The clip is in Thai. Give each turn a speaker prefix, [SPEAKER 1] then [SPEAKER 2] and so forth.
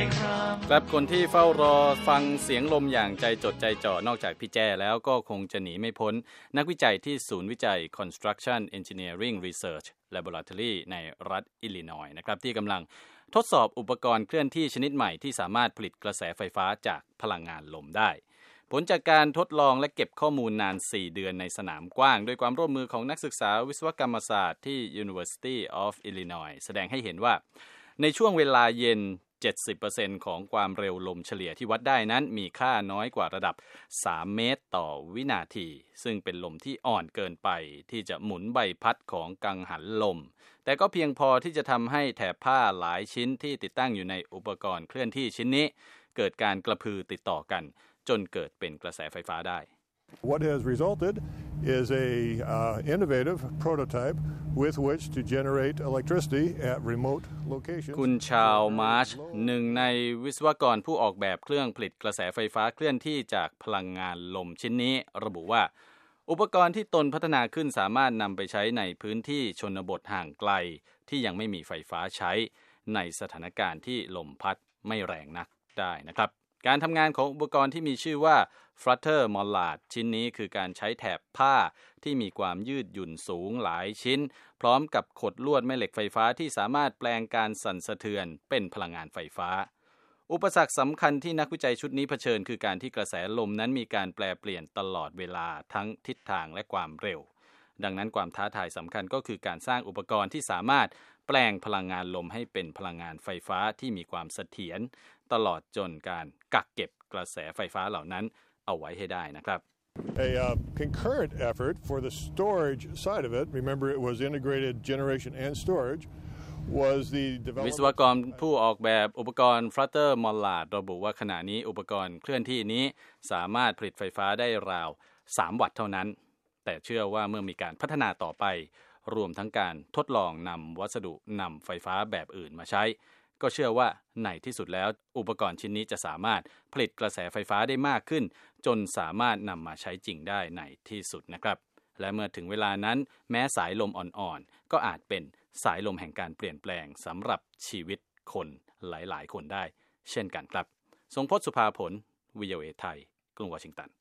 [SPEAKER 1] ครับคนที่เฝ้ารอฟังเสียงลมอย่างใจจดใจจ่อนอกจากพี่แจ้แล้วก็คงจะหนีไม่พ้นนักวิจัยที่ศูนย์วิจัย Construction Engineering Research Laboratory ในรัฐอิลลินอยส์นะครับที่กำลังทดสอบอุปกรณ์เคลื่อนที่ชนิดใหม่ที่สามารถผลิตกระแสไฟฟ้าจากพลังงานลมได้ผลจากการทดลองและเก็บข้อมูลนาน4เดือนในสนามกว้างด้วยความร่วมมือของนักศึกษาวิศวกรรมศาสตร์ที่ University of Illinois แสดงให้เห็นว่าในช่วงเวลาเย็น70% ของความเร็วลมเฉลี่ยที่วัดได้นั้นมีค่าน้อยกว่าระดับ3เมตรต่อวินาทีซึ่งเป็นลมที่อ่อนเกินไปที่จะหมุนใบพัดของกังหันลมแต่ก็เพียงพอที่จะทำให้แถบผ้าหลายชิ้นที่ติดตั้งอยู่ในอุปกรณ์เคลื่อนที่ชิ้นนี้เกิดการกระพือติดต่อกันจนเกิดเป็นกระแสไฟฟ้าได้
[SPEAKER 2] What has resulted is a innovative prototype with which to generate electricity at remote locations.
[SPEAKER 1] คุณชาลมาร์ชหนึ่งในวิศวกรผู้ออกแบบเครื่องผลิตกระแสไฟฟ้าเคลื่อนที่จากพลังงานลมชิ้นนี้ระบุว่าอุปกรณ์ที่ตนพัฒนาขึ้นสามารถนำไปใช้ในพื้นที่ชนบทห่างไกลที่ยังไม่มีไฟฟ้าใช้ในสถานการณ์ที่ลมพัดไม่แรงนักได้นะครับการทำงานของอุปกรณ์ที่มีชื่อว่า Flutter Mollard ชิ้นนี้คือการใช้แถบผ้าที่มีความยืดหยุ่นสูงหลายชิ้นพร้อมกับขดลวดแม่เหล็กไฟฟ้าที่สามารถแปลงการสั่นสะเทือนเป็นพลังงานไฟฟ้าอุปสรรคสำคัญที่นักวิจัยชุดนี้เผชิญคือการที่กระแสลมนั้นมีการแปลเปลี่ยนตลอดเวลาทั้งทิศทางและความเร็วดังนั้นความท้าทายสำคัญก็คือการสร้างอุปกรณ์ที่สามารถแปลงพลังงานลมให้เป็นพลังงานไฟฟ้าที่มีความเสถียรตลอดจนการกักเก็บกระแสไฟฟ้าเหล่านั้นเอาไว้ให้ได้นะครับ
[SPEAKER 2] A concurrent effort for the storage side of it, remember it was integrated generation and storage, was the development
[SPEAKER 1] วิศวกรผู้ออกแบบอุปกรณ์ Flutter Mollard ระบุว่าขณะนี้อุปกรณ์เคลื่อนที่นี้สามารถผลิตไฟฟ้าได้ราว3 วัตต์เท่านั้นแต่เชื่อว่าเมื่อมีการพัฒนาต่อไปรวมทั้งการทดลองนำวัสดุนำไฟฟ้าแบบอื่นมาใช้ก็เชื่อว่าในที่สุดแล้วอุปกรณ์ชิ้นนี้จะสามารถผลิตกระแสไฟฟ้าได้มากขึ้นจนสามารถนำมาใช้จริงได้ในที่สุดนะครับและเมื่อถึงเวลานั้นแม้สายลมอ่อนๆก็อาจเป็นสายลมแห่งการเปลี่ยนแปลงสำหรับชีวิตคนหลายๆคนได้เช่นกันครับทรงพจน์ สุภาผล VOA ไทยกรุงวอชิงตัน